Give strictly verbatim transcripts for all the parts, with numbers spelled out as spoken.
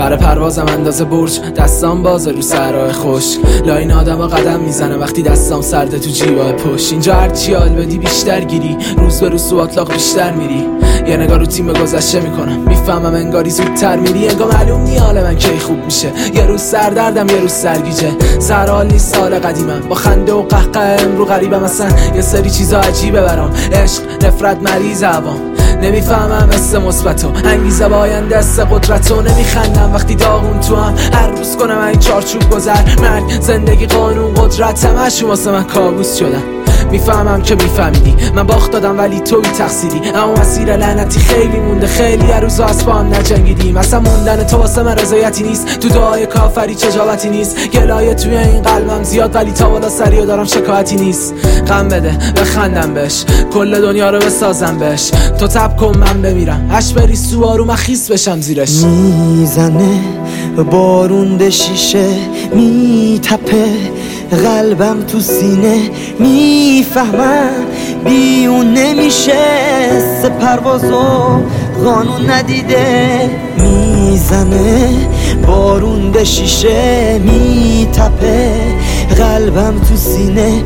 برای پروازم اندازه برج، دستام بازه رو صحرای خشک. لاین آدم قدم میزنه وقتی دستام سرده تو جیبای پشت. اینجا هرچی حال بدی بیشتر گیری، روز به روز اطلاق بیشتر میری. یه نگاه رو تیم گذشته میکنم، میفهمم انگاری زودتر میری. انگار معلوم نی حال من کی خوب میشه، یه روز سردردم یه روز سرگیجه. سر حال نیست سال قدیمم، با خنده و قهقه امرو غریبم. اصلا یه سری چیزا عجیبه برام، عشق، نفرت، مریض عوام. نمیفهمم حس مثبتو، انگیزه با آینده حس قدرتو. نمیخندم وقتی داغون تو هم، هر روز کنم این چارچوب گذر. مرگ، زندگی، قانون، قدرت، همشون واسه من کابوس شدن. میفهمم که میفهمیدی من باخت دادم ولی توی تقصیری. اما مسیر لعنتی خیلی مونده، خیلی هر روز از با هم نجنگیدیم. مثلا موندن تو واسه من رضایتی نیست، تو دعای کافری چجابتی نیست. گلایه توی این قلبم زیاد ولی تا بالا سریع دارم شکایتی نیست. غم بده بخندم بهش، کل دنیا رو بسازم بهش. تو تب کن من بمیرم، هش بری سوارو من خیس بشم زیرش. میزنه بارون به شیشه، میتپه قلبم تو سینه. میفهمم بیون نمیشه، سه پروازو قانون ندیده. میزنه بارون به شیشه، میتپه قلبم تو سینه.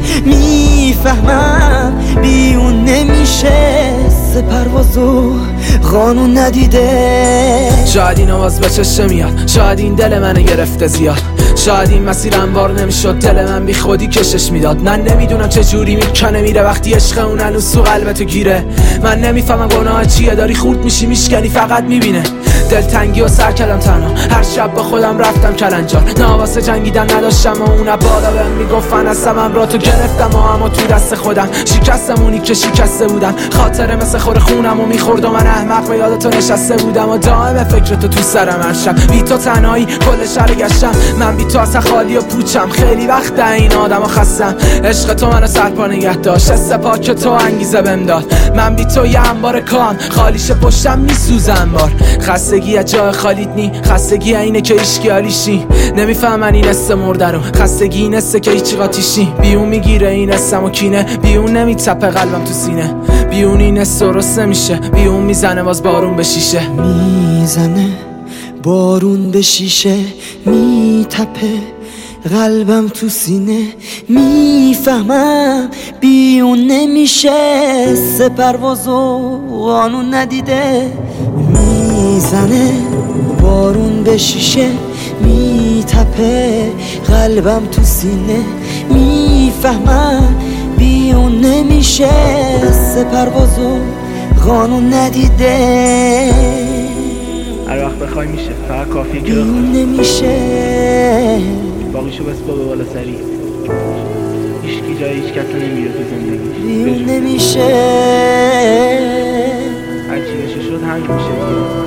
میفهمم بیون نمیشه، سه پروازو قانون ندیده. شاید این آواز به چشم میاد، شاید این دل منو گرفته زیاد. شاید این مسیر انبار نمیشد، دل من بی خودی کشش میداد. من نمیدونم چه جوری میکنه میره وقتی عشق اون هنوز تو قلبتو گیره. من نمیفهمم گناه چیه، داری خورد میشی میشکنی فقط میبینه. دلتنگی و سر کردم تنها، هر شب با خودم رفتم کلنجار. نه واسه جنگیدن نداشتم و اون بالا بهم میگفتن هستم را تو گرفتم و اما تو دست خودم شکستم اونی که شکسته بودم. خاطره مثل خور خونم و میخورد و من احمق به یاد تو نشسته بودم و دائم فکر تو تو سرم هر شب. بی تو تنهایی کل شهر گشتم، من بی تو اصلا خالی و پوچم. خیلی وقت این آدم و خستم، عشق تو منو سرپا نگه داشت. حس پاک تو انگیزه بهم داد، من بی تو یه انبار کام خالیش پشتم میسوزه انبار. خستگی از جای خالیت نی، خستگی اینه که هیچکی حالیش نی. نمیفهمن این حس مرده رو، خستگی این حسه که هیچی قاطیش نی. بیون میگیره این حسم و کینه، بیون نمیتپه قلبم تو سینه. بیون این حس درست نمیشه، بیون میزنه باز بارون به شیشه. میزنه بارون به شیشه، میتپه قلبم تو سینه. میفهمم بیون نمیشه، سه پروازو قانون ندیده. میزنه بارون به شیشه، میتپه قلبم تو سینه. میفهمم بیون نمیشه، سه پروازو قانون ندیده. هر وقت بخوای میشه، فقط کافیه که بیون نمیشه، باقیشو بس با به بالا سری. هیچکی جای هیچ کس نمیره تو زندگی. بیون نمیشه، هرچی بشه شد همین میشه.